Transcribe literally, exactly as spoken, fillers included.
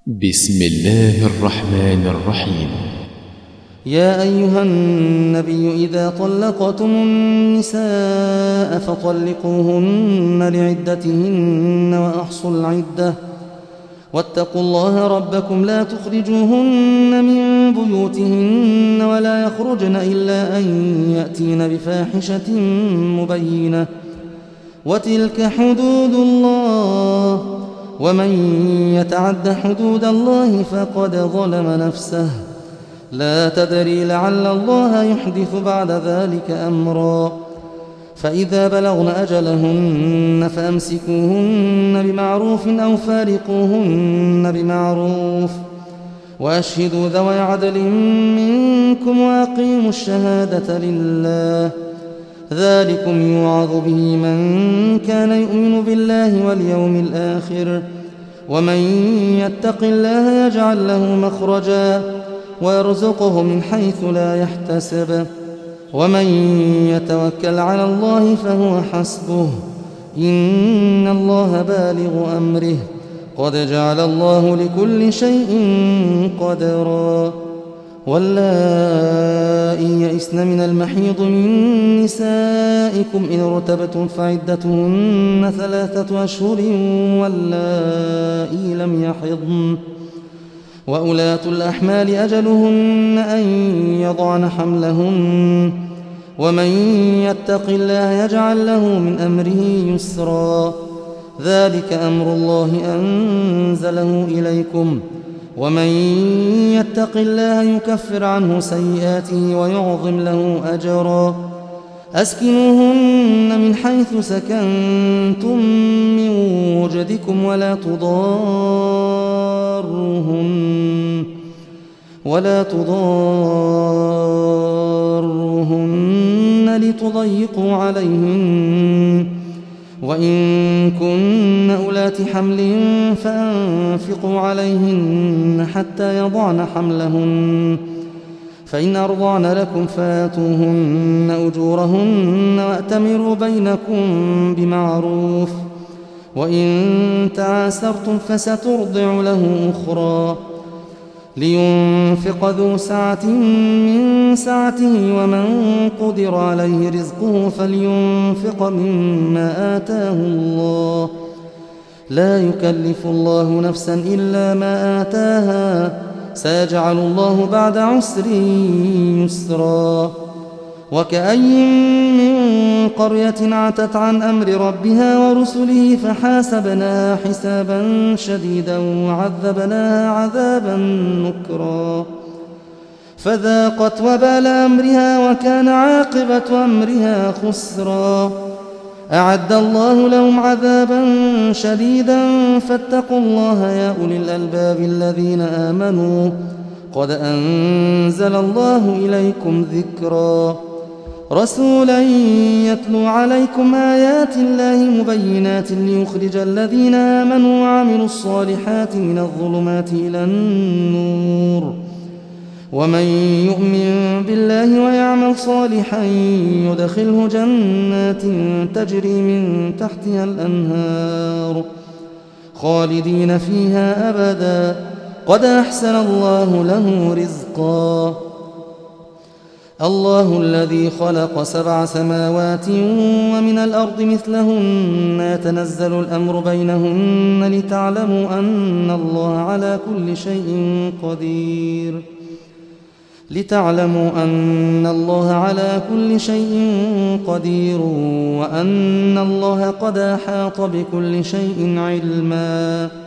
بسم الله الرحمن الرحيم. يا أيها النبي إذا طلقتم النساء فطلقوهن لعدتهن وأحصوا العدة واتقوا الله ربكم لا تخرجوهن من بيوتهن ولا يخرجن إلا أن يأتين بفاحشة مبينة وتلك حدود الله ومن يتعد حدود الله فقد ظلم نفسه لا تدري لعل الله يحدث بعد ذلك أمرا فإذا بلغن أجلهن فأمسكوهن بمعروف أو فارقوهن بمعروف وأشهدوا ذوي عدل منكم وأقيموا الشهادة لله ذلكم يوعظ به من كان يؤمن بالله واليوم الآخر ومن يتق الله يجعل له مخرجا ويرزقه من حيث لا يحتسب ومن يتوكل على الله فهو حسبه إن الله بالغ أمره قد جعل الله لكل شيء قدرا واللائي يئسن من المحيض من نسائكم إن ارتبتم فعدتهن ثلاثة أشهر واللائي لم يحضن وأولاة الأحمال أجلهن أن يضعن حملهن ومن يتق الله يجعل له من أمره يسرا ذلك أمر الله أنزله إليكم ومن يتق الله يكفر عنه سيئاته ويعظم له أجرا أسكنوهن من حيث سكنتم من وجدكم ولا تضاروهن ولا تضاروهن لتضيقوا عليهن وإن كن أولات حمل فأنفقوا عليهن حتى يضعن حملهن فإن أرضعن لكم فآتوهن أجورهن وأتمروا بينكم بمعروف وإن تعاسرتم فسترضع له أخرى لينفق ذو سعة من سعته ومن قدر عليه رزقه فلينفق مما آتاه الله لا يكلف الله نفسا إلا ما آتاها سيجعل الله بعد عسر يسرا وكأي من قرية عتت عن أمر ربها ورسله فحاسبناها حسابا شديدا وعذبناها عذابا نكرا فذاقت وبال أمرها وكان عاقبة أمرها خسرا أعد الله لهم عذابا شديدا فاتقوا الله يا أولي الألباب الذين آمنوا قد أنزل الله إليكم ذكرا رسولا يتلو عليكم آيات الله مبينات ليخرج الذين آمنوا وعملوا الصالحات من الظلمات إلى النور ومن يؤمن بالله ويعمل صالحا يدخله جنات تجري من تحتها الأنهار خالدين فيها أبدا قد أحسن الله له رزقا الله الذي خلق سبع سماوات ومن الأرض مثلهن يتنزل الأمر بينهن لتعلموا أن الله على كل شيء قدير لتعلموا أن الله على كل شيء قدير وأن الله قد أحاط بكل شيء علما